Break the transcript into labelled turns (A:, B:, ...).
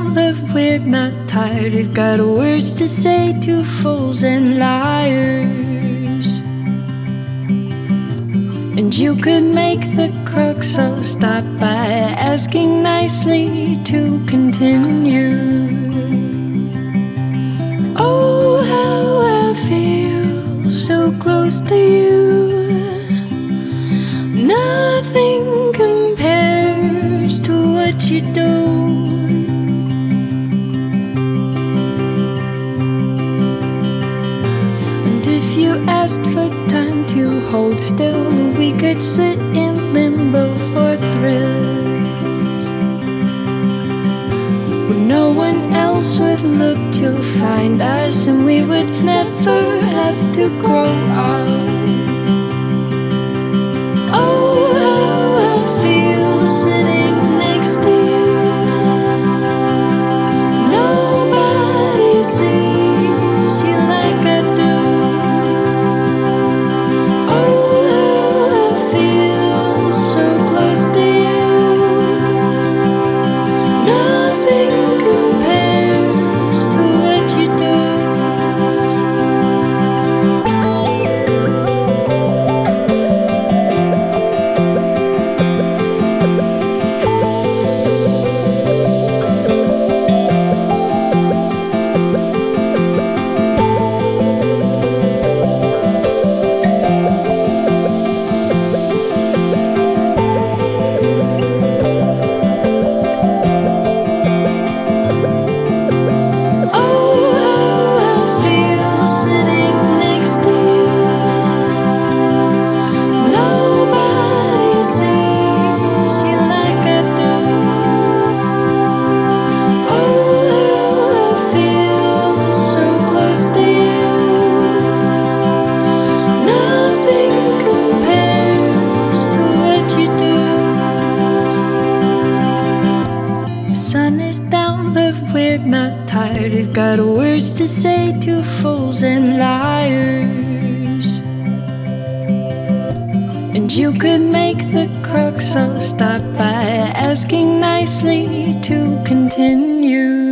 A: down, but we're not tired. We've got words to say to fools and liars. And you could make the clock so stop by asking nicely to continue. Oh, how I feel so close to you. Nothing compares to what you do. And if you asked for time to hold still, we could sit in limbo for thrills. When no one else would look to find us, and we would never have to grow up. Oh, how I feel sitting next to you. Nobody sees you like I do. Oh, how I feel so close to you. Nothing compares to what you do. We've got words to say to fools and liars. And you could make the clock so stop by asking nicely to continue.